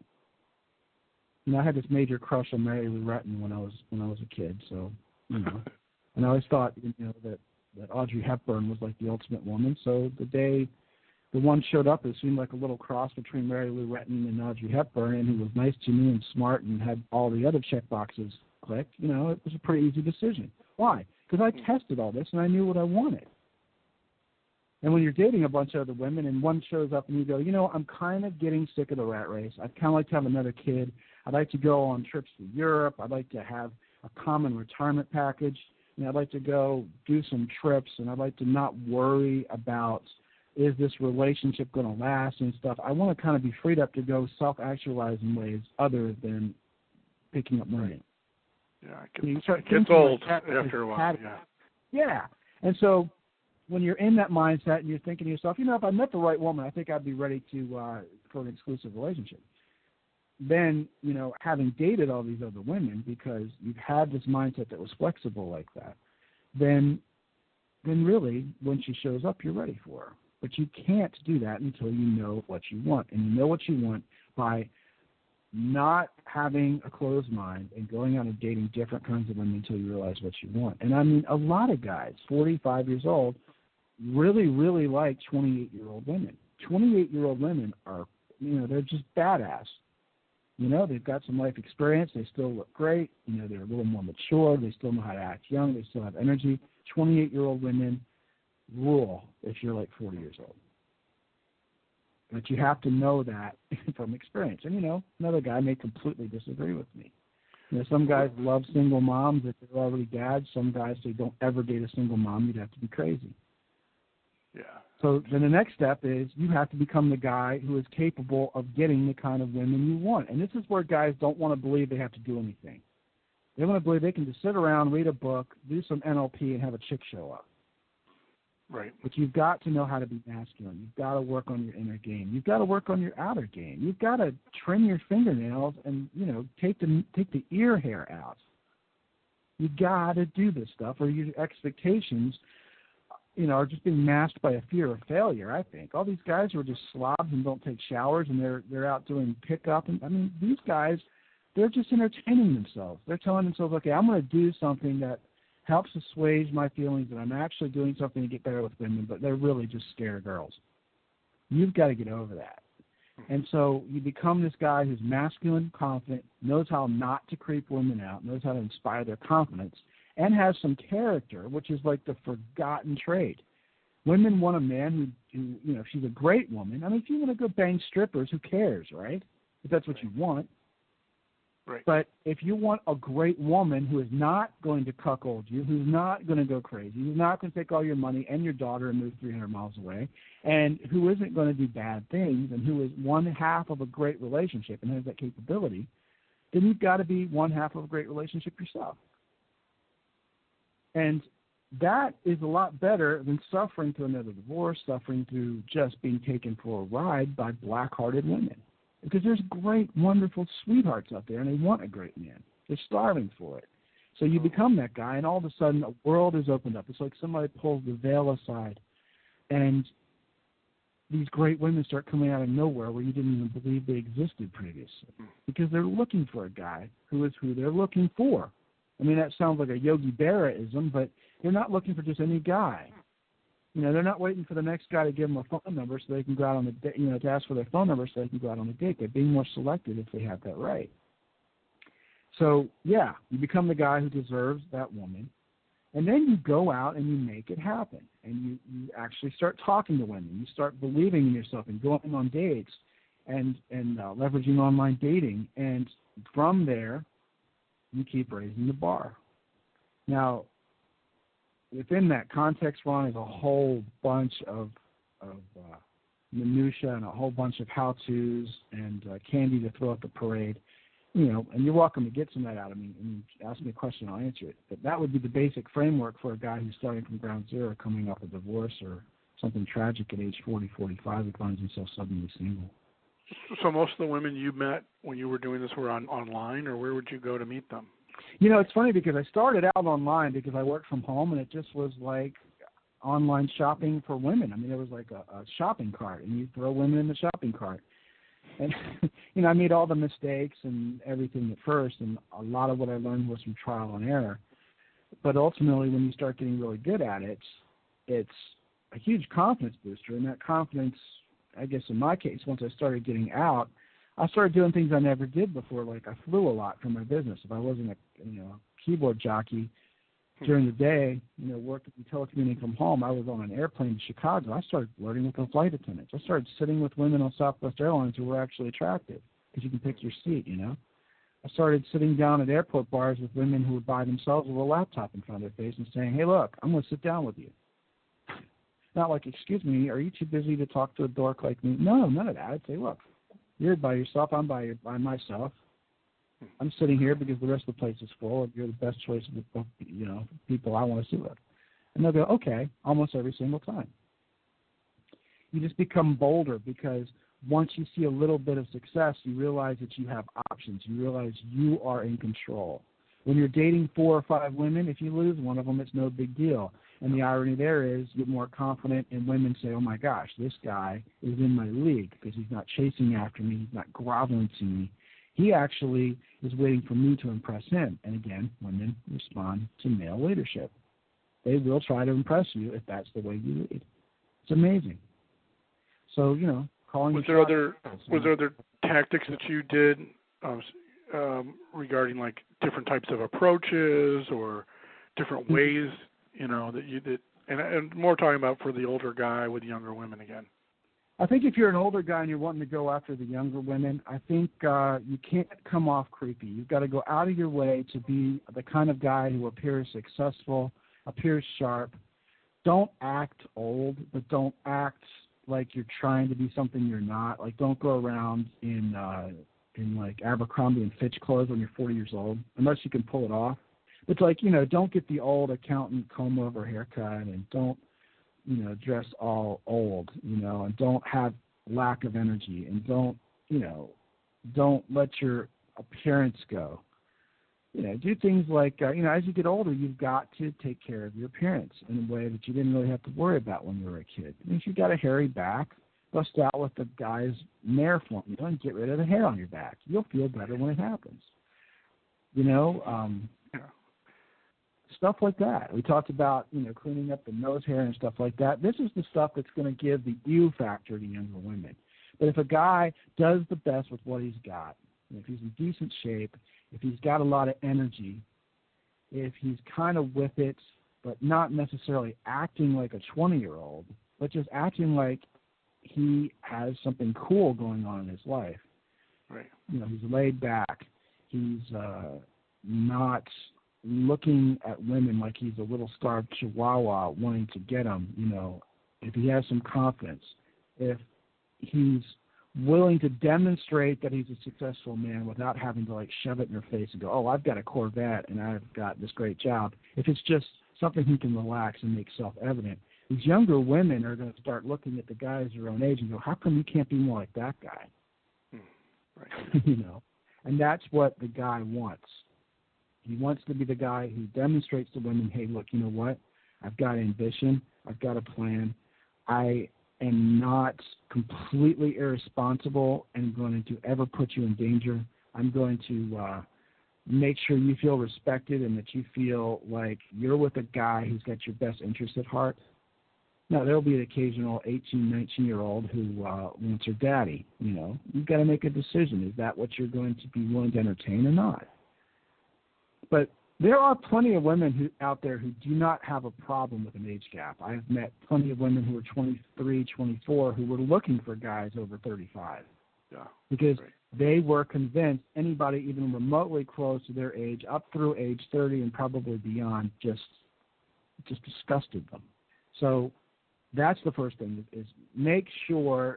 I had this major crush on Mary Lou Retton when I was a kid, so, And I always thought, that Audrey Hepburn was like the ultimate woman. So the day the one showed up, it seemed like a little cross between Mary Lou Retton and Audrey Hepburn, and who was nice to me and smart and had all the other check boxes clicked. It was a pretty easy decision. Why? Because I tested all this and I knew what I wanted. And when you're dating a bunch of other women and one shows up and you go, I'm kind of getting sick of the rat race. I'd kind of like to have another kid. I'd like to go on trips to Europe. I'd like to have a common retirement package. I'd like to go do some trips, and I'd like to not worry about, is this relationship going to last and stuff. I want to kind of be freed up to go self-actualize in ways other than picking up money. Yeah, it gets old after a while. Yeah. And so when you're in that mindset and you're thinking to yourself, if I met the right woman, I think I'd be ready for an exclusive relationship. Then, having dated all these other women, because you've had this mindset that was flexible like that, then really, when she shows up, you're ready for her. But you can't do that until you know what you want. And you know what you want by not having a closed mind and going out and dating different kinds of women until you realize what you want. And I mean, a lot of guys, 45 years old, really, really like 28-year-old women. 28-year-old women are, they're just badass. They've got some life experience. They still look great. They're a little more mature. They still know how to act young. They still have energy. 28-year-old women rule if you're like 40 years old. But you have to know that from experience. And, another guy may completely disagree with me. Some guys love single moms if they're already dads. Some guys say don't ever date a single mom. You'd have to be crazy. Yeah. So then the next step is you have to become the guy who is capable of getting the kind of women you want. And this is where guys don't want to believe they have to do anything. They want to believe they can just sit around, read a book, do some NLP, and have a chick show up. Right. But you've got to know how to be masculine. You've got to work on your inner game. You've got to work on your outer game. You've got to trim your fingernails and, take the ear hair out. You've got to do this stuff, or your expectations are just being masked by a fear of failure, I think. All these guys who are just slobs and don't take showers, and they're out doing pickup. And I mean, these guys, they're just entertaining themselves. They're telling themselves, okay, I'm going to do something that helps assuage my feelings, and I'm actually doing something to get better with women, but they're really just scared girls. You've got to get over that. And so you become this guy who's masculine, confident, knows how not to creep women out, knows how to inspire their confidence, and has some character, which is like the forgotten trait. Women want a man who if she's a great woman. I mean, if you want to go bang strippers, who cares, right? If that's what you want. Right. But if you want a great woman who is not going to cuckold you, who's not going to go crazy, who's not going to take all your money and your daughter and move 300 miles away, and who isn't going to do bad things, and who is one half of a great relationship and has that capability, then you've got to be one half of a great relationship yourself. And that is a lot better than suffering through another divorce, suffering through just being taken for a ride by black-hearted women. Because there's great, wonderful sweethearts out there, and they want a great man. They're starving for it. So you become that guy, and all of a sudden a world is opened up. It's like somebody pulls the veil aside, and these great women start coming out of nowhere where you didn't even believe they existed previously. Because they're looking for a guy who is who they're looking for. I mean, that sounds like a Yogi Berra-ism, but they're not looking for just any guy. They're not waiting for the next guy to give them a phone number so they can go out on the date, to ask for their phone number so they can go out on a date. They're being more selective if they have that right. So, yeah, you become the guy who deserves that woman, and then you go out and you make it happen, and you actually start talking to women. You start believing in yourself and going on dates and leveraging online dating, and from there, you keep raising the bar. Now, within that context, Ron, is a whole bunch of minutia and a whole bunch of how-tos and candy to throw at the parade. And you're welcome to get some of that out of me. And ask me a question, I'll answer it. But that would be the basic framework for a guy who's starting from ground zero, coming off a divorce or something tragic at age 40, 45, who finds himself suddenly single. So most of the women you met when you were doing this were online, or where would you go to meet them? It's funny because I started out online because I worked from home, and it just was like online shopping for women. I mean, it was like a shopping cart, and you throw women in the shopping cart. And, I made all the mistakes and everything at first, and a lot of what I learned was from trial and error. But ultimately, when you start getting really good at it, it's a huge confidence booster, and that confidence, I guess in my case, once I started getting out, I started doing things I never did before. Like I flew a lot for my business. If I wasn't a keyboard jockey during the day, working and telecommuting from home, I was on an airplane to Chicago. I started flirting with the flight attendants. I started sitting with women on Southwest Airlines who were actually attractive because you can pick your seat, I started sitting down at airport bars with women who would by themselves with a laptop in front of their face and saying, "Hey, look, I'm going to sit down with you." Not like, "Excuse me, are you too busy to talk to a dork like me?" No, none of that. I'd say, "Look, you're by yourself. I'm by myself. I'm sitting here because the rest of the place is full. You're the best choice of people I want to sit with." And they'll go, "Okay," almost every single time. You just become bolder because once you see a little bit of success, you realize that you have options. You realize you are in control. When you're dating 4 or 5 women, if you lose one of them, it's no big deal. And the irony there is you get more confident, and women say, "Oh, my gosh, this guy is in my league because he's not chasing after me. He's not groveling to me. He actually is waiting for me to impress him." And again, women respond to male leadership. They will try to impress you if that's the way you lead. It's amazing. So, calling. Was there other tactics that you did regarding like different types of approaches or different ways, that you did? And more talking about for the older guy with younger women again. I think if you're an older guy and you're wanting to go after the younger women, I think you can't come off creepy. You've got to go out of your way to be the kind of guy who appears successful, appears sharp. Don't act old, but don't act like you're trying to be something you're not. Like, don't go around in like Abercrombie and Fitch clothes when you're 40 years old, unless you can pull it off. It's like, don't get the old accountant comb-over haircut, and don't, dress all old, and don't have lack of energy, and don't let your appearance go. Do things like, as you get older, you've got to take care of your appearance in a way that you didn't really have to worry about when you were a kid. If you've got a hairy back, bust out with the guy's Nair formula and get rid of the hair on your back. You'll feel better when it happens. stuff like that. We talked about, cleaning up the nose hair and stuff like that. This is the stuff that's going to give the you factor to younger women. But if a guy does the best with what he's got, if he's in decent shape, if he's got a lot of energy, if he's kind of with it, but not necessarily acting like a 20-year-old, but just acting like he has something cool going on in his life. Right. He's laid back. He's not looking at women like he's a little starved chihuahua wanting to get them. If he has some confidence, if he's willing to demonstrate that he's a successful man without having to shove it in your face and go, oh, I've got a Corvette and I've got this great job. If it's just something he can relax and make self-evident, these younger women are going to start looking at the guys their own age and go, how come you can't be more like that guy? Right. And that's what the guy wants. He wants to be the guy who demonstrates to women, hey, look, you know what? I've got ambition. I've got a plan. I am not completely irresponsible and going to ever put you in danger. I'm going to make sure you feel respected and that you feel like you're with a guy who's got your best interest at heart. Now, there'll be an occasional 18, 19-year-old who wants her daddy. You've got to make a decision. Is that what you're going to be willing to entertain or not? But there are plenty of women out there who do not have a problem with an age gap. I have met plenty of women who are 23, 24 who were looking for guys over 35. Yeah. Because they were convinced anybody even remotely close to their age, up through age 30 and probably beyond, just disgusted them. So that's the first thing, is make sure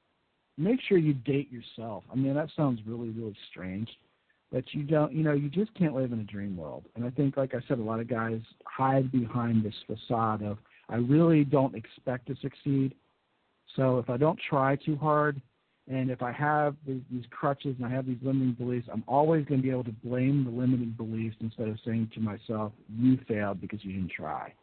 you date yourself. I mean, that sounds really, really strange, but you don't, you just can't live in a dream world. And I think, like I said, a lot of guys hide behind this facade of, I really don't expect to succeed. So if I don't try too hard, and if I have these crutches and I have these limiting beliefs, I'm always going to be able to blame the limiting beliefs instead of saying to myself, you failed because you didn't try.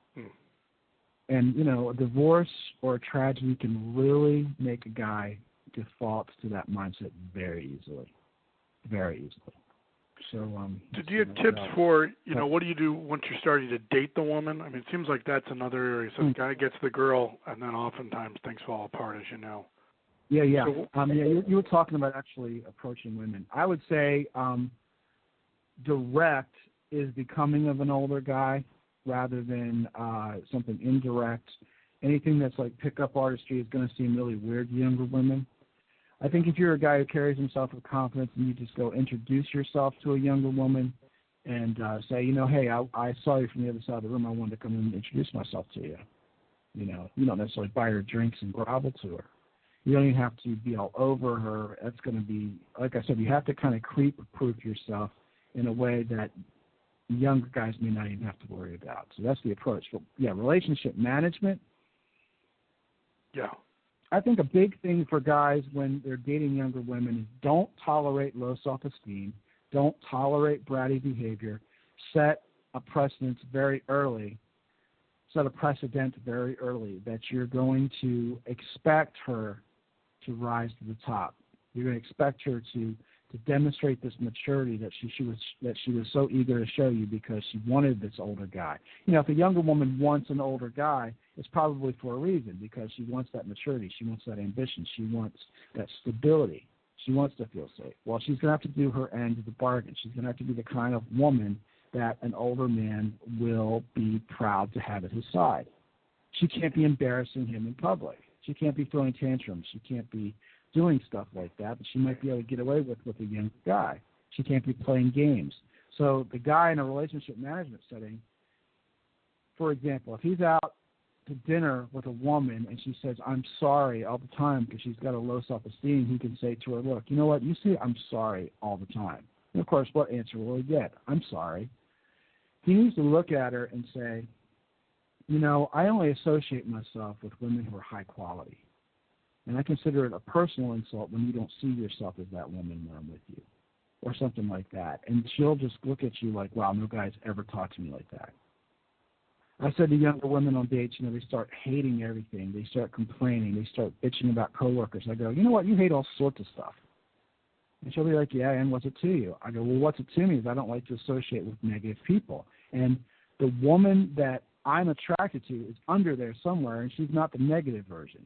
And, a divorce or a tragedy can really make a guy default to that mindset very easily. Very easily. So, do you have tips for, what do you do once you're starting to date the woman? I mean, it seems like that's another area. So the guy gets the girl, and then oftentimes things fall apart, as you know. Yeah. So, you were talking about actually approaching women. I would say direct is becoming of an older guy rather than something indirect. Anything that's like pickup artistry is going to seem really weird to younger women. I think if you're a guy who carries himself with confidence and you just go introduce yourself to a younger woman and say, hey, I saw you from the other side of the room. I wanted to come in and introduce myself to you. You don't necessarily buy her drinks and grovel to her. You don't even have to be all over her. That's going to be, like I said, you have to kind of creep-proof yourself in a way that younger guys may not even have to worry about. So that's the approach. But, yeah, relationship management. Yeah. I think a big thing for guys when they're dating younger women is don't tolerate low self-esteem. Don't tolerate bratty behavior. Set a precedent very early that you're going to expect her to rise to the top. You're going to expect her to demonstrate this maturity that she was so eager to show you because she wanted this older guy. If a younger woman wants an older guy, it's probably for a reason, because she wants that maturity, she wants that ambition, she wants that stability, she wants to feel safe. Well, she's going to have to do her end of the bargain. She's going to have to be the kind of woman that an older man will be proud to have at his side. She can't be embarrassing him in public. She can't be throwing tantrums. She can't be doing stuff like that, but she might be able to get away with a young guy. She can't be playing games. So the guy in a relationship management setting, for example, if he's out to dinner with a woman and she says, I'm sorry all the time because she's got a low self-esteem, he can say to her, look, you know what, you say I'm sorry all the time. And, of course, what answer will he get? I'm sorry. He needs to look at her and say, I only associate myself with women who are high quality. And I consider it a personal insult when you don't see yourself as that woman when I'm with you, or something like that. And she'll just look at you like, wow, no guy's ever talked to me like that. I said to younger women on dates, they start hating everything. They start complaining. They start bitching about coworkers. I go, you know what? You hate all sorts of stuff. And she'll be like, yeah, and what's it to you? I go, well, what's it to me is I don't like to associate with negative people. And The woman that I'm attracted to is under there somewhere, and she's not the negative version.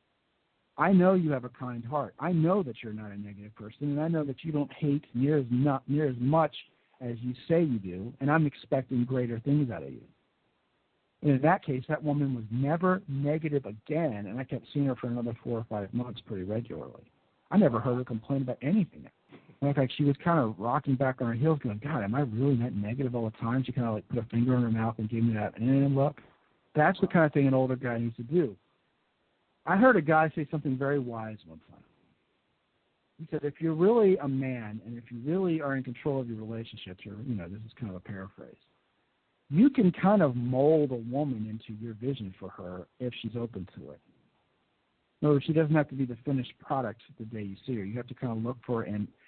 I know you have a kind heart. I know that you're not a negative person, and I know that you don't hate near as much as you say you do, and I'm expecting greater things out of you. And in that case, that woman was never negative again, and I kept seeing her for another 4 or 5 months pretty regularly. I never heard her complain about anything. In fact, she was kind of rocking back on her heels going, God, am I really that negative all the time? She kind of like put a finger in her mouth and gave me that look. That's the kind of thing an older guy needs to do. I heard a guy say something very wise one time. He said, if you're really a man and if you really are in control of your relationships, or, this is kind of a paraphrase, you can kind of mold a woman into your vision for her if she's open to it. In other words, she doesn't have to be the finished product the day you see her. You have to kind of look for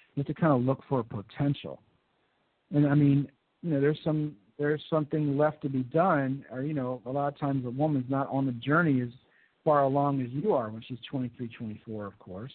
potential. And I mean, there's something left to be done, or a lot of times a woman's not on the journey as far along as you are when she's 23, 24, of course.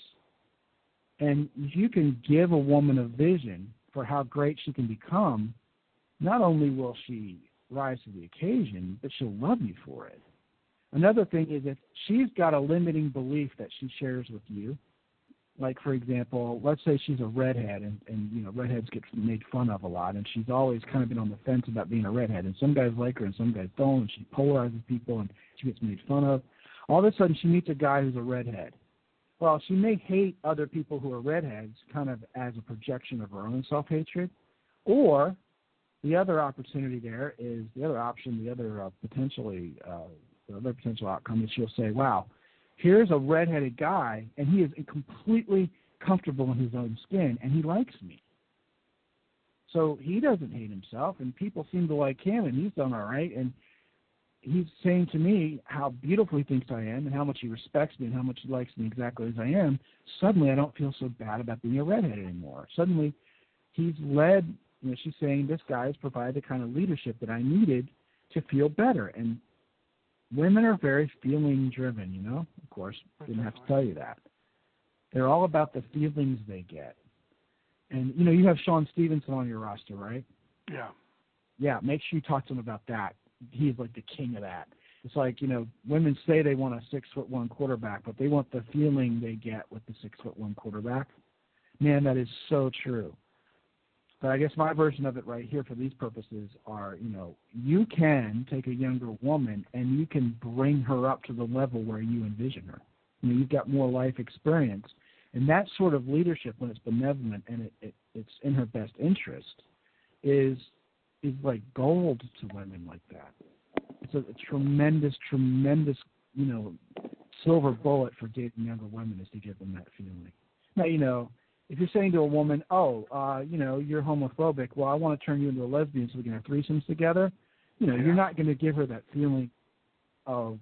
And if you can give a woman a vision for how great she can become, not only will she rise to the occasion, but she'll love you for it. Another thing is if she's got a limiting belief that she shares with you, like, for example, let's say she's a redhead, and redheads get made fun of a lot, and she's always kind of been on the fence about being a redhead, and some guys like her and some guys don't, and she polarizes people, and she gets made fun of. All of a sudden, she meets a guy who's a redhead. Well, she may hate other people who are redheads kind of as a projection of her own self-hatred, or the other opportunity there is the other option, the other potential outcome is she'll say, wow, here's a redheaded guy, and he is completely comfortable in his own skin, and he likes me. So he doesn't hate himself, and people seem to like him, and he's done all right, and he's saying to me how beautiful he thinks I am and how much he respects me and how much he likes me exactly as I am. Suddenly I don't feel so bad about being a redhead anymore. Suddenly he's led, she's saying this guy has provided the kind of leadership that I needed to feel better. And women are very feeling driven, Of course, didn't have to tell you that. They're all about the feelings they get. And, you have Sean Stevenson on your roster, right? Yeah. Yeah, make sure you talk to him about that. He's like the king of that. It's like, women say they want a 6'1" quarterback, but they want the feeling they get with the 6'1" quarterback. Man, that is so true. But I guess my version of it right here for these purposes are, you can take a younger woman and you can bring her up to the level where you envision her. You've got more life experience. And that sort of leadership, when it's benevolent and it's in her best interest, is like gold to women like that. It's a tremendous, silver bullet for dating younger women is to give them that feeling. Now, if you're saying to a woman, you're homophobic, well, I want to turn you into a lesbian so we can have threesomes together, you're not going to give her that feeling of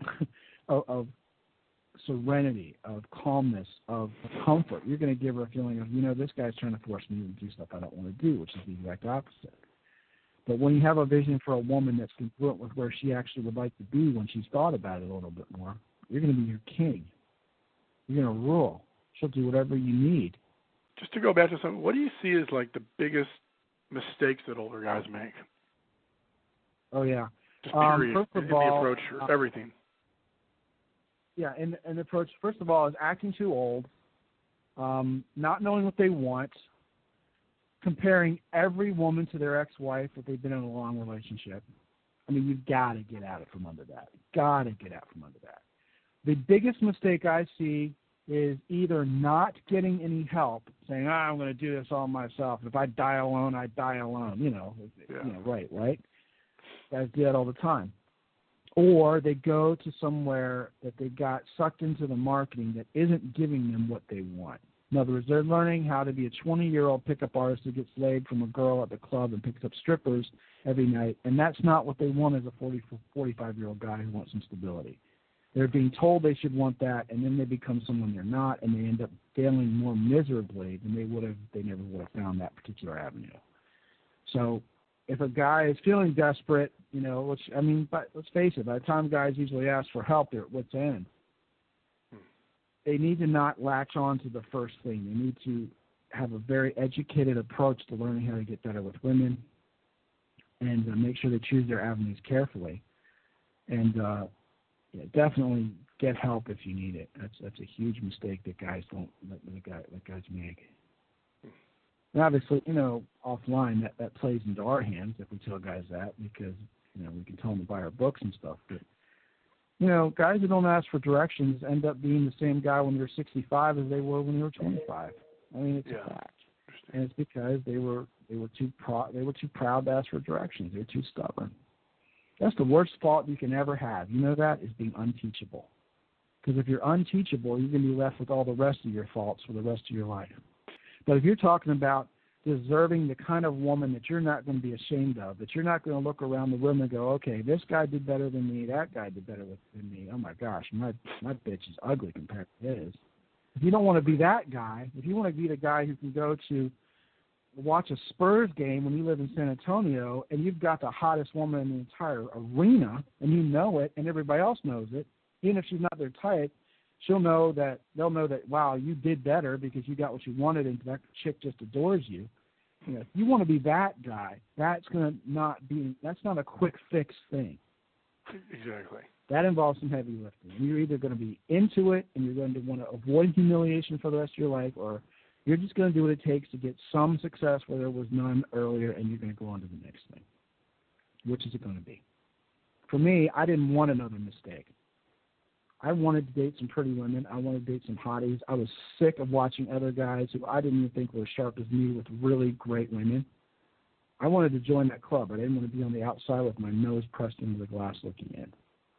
serenity, of calmness, of comfort. You're going to give her a feeling of, this guy's trying to force me to do stuff I don't want to do, which is the exact opposite. But when you have a vision for a woman that's congruent with where she actually would like to be when she's thought about it a little bit more, you're going to be your king. You're going to rule. She'll do whatever you need. Just to go back to something, what do you see as like the biggest mistakes that older guys make? Oh, yeah. Just period. First of in all, the approach, everything. Yeah, and the approach, first of all, is acting too old, not knowing what they want, comparing every woman to their ex-wife if they've been in a long relationship. I mean, you've got to get out from under that. The biggest mistake I see is either not getting any help, saying, I'm going to do this all myself. If I die alone, I die alone. Right? Guys do that all the time. Or they go to somewhere that they got sucked into the marketing that isn't giving them what they want. In other words, they're learning how to be a 20-year-old pickup artist who gets laid from a girl at the club and picks up strippers every night, and that's not what they want as a 45-year-old guy who wants some stability. They're being told they should want that, and then they become someone they're not, and they end up failing more miserably than they never would have found that particular avenue. So if a guy is feeling desperate, but let's face it, by the time guys usually ask for help, they're at wit's end. They need to not latch on to the first thing. They need to have a very educated approach to learning how to get better with women. and make sure they choose their avenues carefully. And definitely get help if you need it. That's a huge mistake that guys make. And obviously, offline that plays into our hands if we tell guys that, because we can tell them to buy our books and stuff. But guys that don't ask for directions end up being the same guy when they're 65 as they were when they were 25. I mean, it's a fact, and it's because they were too proud to ask for directions. They're too stubborn. That's the worst fault you can ever have. You know that is being unteachable. Because if you're unteachable, you're going to be left with all the rest of your faults for the rest of your life. But if you're talking about deserving the kind of woman that you're not going to be ashamed of, that you're not going to look around the room and go, okay, this guy did better than me, that guy did better than me. Oh, my gosh, my bitch is ugly compared to his. If you don't want to be that guy, if you want to be the guy who can go to watch a Spurs game when you live in San Antonio and you've got the hottest woman in the entire arena and you know it and everybody else knows it, even if she's not their type, they'll know that, wow, you did better because you got what you wanted and that chick just adores you. If you want to be that guy, that's not a quick fix thing. Exactly. That involves some heavy lifting. You're either going to be into it and you're going to want to avoid humiliation for the rest of your life, or you're just going to do what it takes to get some success where there was none earlier, and you're going to go on to the next thing. Which is it going to be? For me, I didn't want another mistake. I wanted to date some pretty women. I wanted to date some hotties. I was sick of watching other guys who I didn't even think were as sharp as me with really great women. I wanted to join that club. I didn't want to be on the outside with my nose pressed into the glass looking in.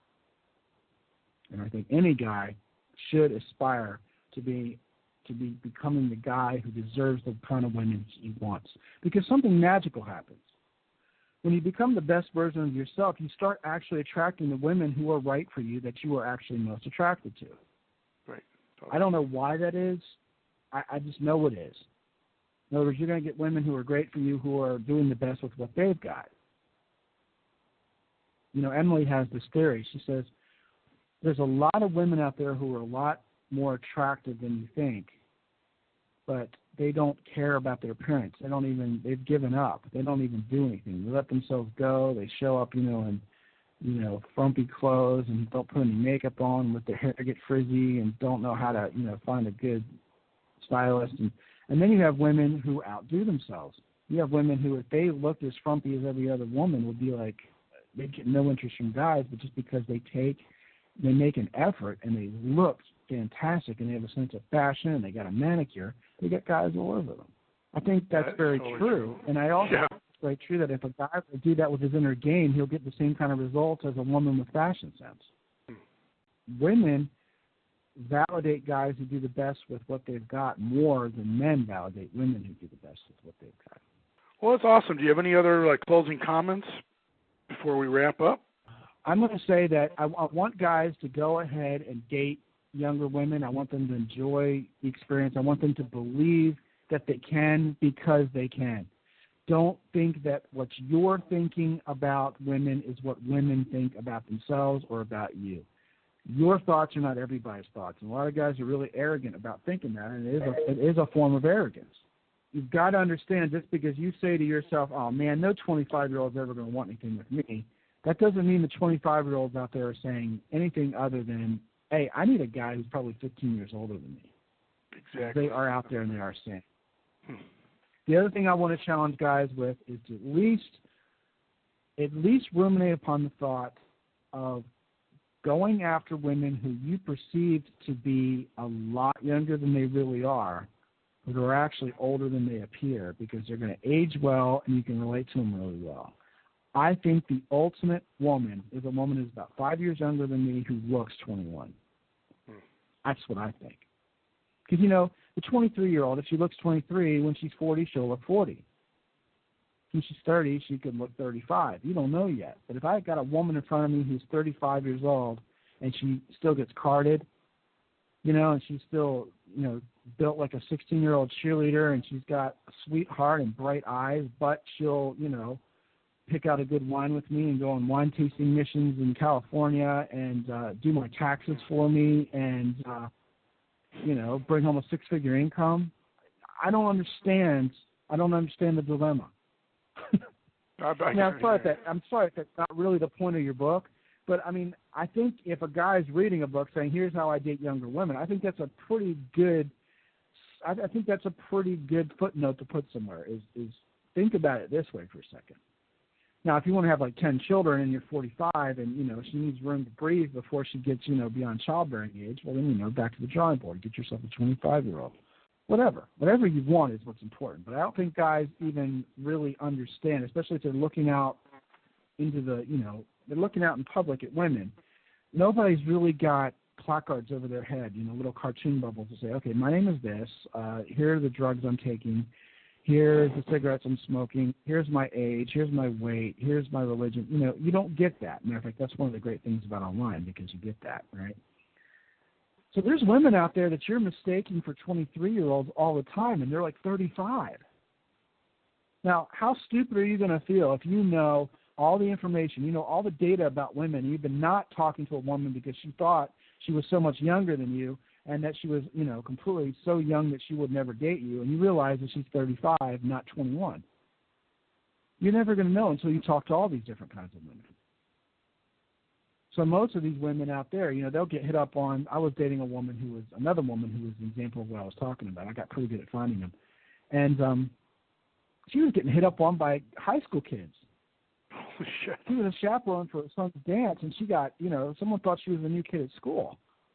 And I think any guy should aspire to be becoming the guy who deserves the kind of women he wants. Because something magical happens. When you become the best version of yourself, you start actually attracting the women who are right for you, that you are actually most attracted to. Right. Totally. I don't know why that is. I just know it is. In other words, you're going to get women who are great for you, who are doing the best with what they've got. Emily has this theory. She says, there's a lot of women out there who are a lot more attractive than you think, but they don't care about their appearance. They've given up. They don't even do anything. They let themselves go. They show up, in frumpy clothes and don't put any makeup on, let their hair get frizzy and don't know how to, find a good stylist. And then you have women who outdo themselves. You have women who, if they looked as frumpy as every other woman, would be like, they'd get no interest from guys, but just because they make an effort and they look fantastic and they have a sense of fashion and they got a manicure, they get guys all over them. I think that's very true. And I also think it's very true that if a guy would do that with his inner game, he'll get the same kind of results as a woman with fashion sense. Women validate guys who do the best with what they've got more than men validate women who do the best with what they've got. Well, that's awesome. Do you have any other closing comments before we wrap up? I'm going to say that I want guys to go ahead and date younger women. I want them to enjoy the experience. I want them to believe that they can because they can. Don't think that what you're thinking about women is what women think about themselves or about you. Your thoughts are not everybody's thoughts. And a lot of guys are really arrogant about thinking that, and it is a form of arrogance. You've got to understand, just because you say to yourself, oh, man, no 25-year-old's ever going to want anything with me, that doesn't mean the 25-year-olds out there are saying anything other than, hey, I need a guy who's probably 15 years older than me. Exactly. They are out there and they are saying. The other thing I want to challenge guys with is to at least ruminate upon the thought of going after women who you perceived to be a lot younger than they really are, but who are actually older than they appear, because they're going to age well and you can relate to them really well. I think the ultimate woman is a woman who's about 5 years younger than me who looks 21. That's what I think. Because, the 23-year-old, if she looks 23, when she's 40, she'll look 40. When she's 30, she could look 35. You don't know yet. But if I've got a woman in front of me who's 35 years old and she still gets carded, and she's still, built like a 16-year-old cheerleader, and she's got a sweetheart and bright eyes, but she'll, pick out a good wine with me and go on wine tasting missions in California and do my taxes for me and, bring home a six-figure income. I don't understand the dilemma. Now, I'm sorry if that's not really the point of your book, but I mean, I think if a guy's reading a book saying, "Here's how I date younger women," I think that's a pretty good. I think that's a pretty good footnote to put somewhere. Is think about it this way for a second. Now, if you want to have like 10 children and you're 45 and, she needs room to breathe before she gets, beyond childbearing age, well, then, back to the drawing board. Get yourself a 25-year-old. Whatever you want is what's important. But I don't think guys even really understand, especially if they're looking out into the, they're looking out in public at women. Nobody's really got placards over their head, little cartoon bubbles to say, okay, my name is this. Here are the drugs I'm taking. Here's the cigarettes I'm smoking. Here's my age. Here's my weight. Here's my religion. You don't get that. Matter of fact, that's one of the great things about online because you get that, right? So there's women out there that you're mistaking for 23-year-olds all the time, and they're like 35. Now, how stupid are you going to feel if you know all the information, all the data about women, and you've been not talking to a woman because she thought she was so much younger than you, and that she was, completely so young that she would never date you, and you realize that she's 35, not 21. You're never going to know until you talk to all these different kinds of women. So most of these women out there, they'll get hit up on. I was dating another woman who was an example of what I was talking about. I got pretty good at finding them. And she was getting hit up on by high school kids. Holy shit. She was a chaperone for her son's dance, and she got, someone thought she was a new kid at school.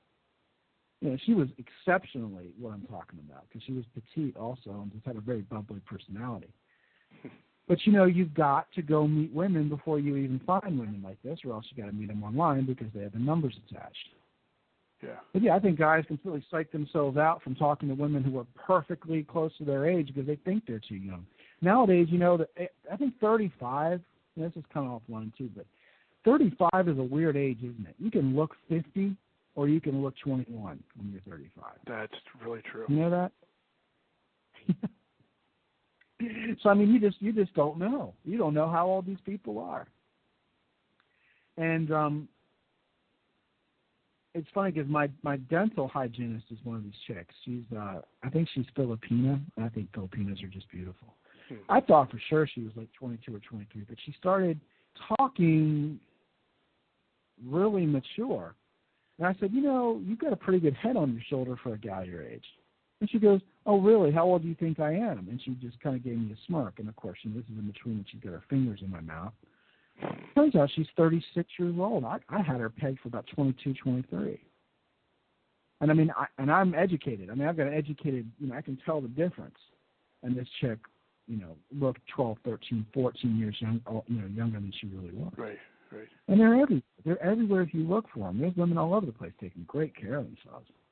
She was exceptionally what I'm talking about because she was petite also and just had a very bubbly personality. But, you've got to go meet women before you even find women like this, or else you got to meet them online because they have the numbers attached. Yeah. But, I think guys completely psych themselves out from talking to women who are perfectly close to their age because they think they're too young. Nowadays, I think 35, this is kind of offline too, but 35 is a weird age, isn't it? You can look 50 or you can look 21 when you're 35. That's really true. You know that? So, I mean, you just don't know. You don't know how old these people are. And it's funny because my dental hygienist is one of these chicks. She's, I think she's Filipina, and I think Filipinas are just beautiful. I thought for sure she was like 22 or 23, but she started talking really mature. And I said, you've got a pretty good head on your shoulder for a gal your age. And she goes, oh, really? How old do you think I am? And she just kind of gave me a smirk. And, of course, this is in between, and she's got her fingers in my mouth. Turns out she's 36 years old. I had her pegged for about 22, 23. And, I mean, I'm educated. I mean, I've got an educated, I can tell the difference. And this chick, looked 12, 13, 14 years younger than she really was. Right. And they're everywhere if you look for them. There's women all over the place taking great care of themselves.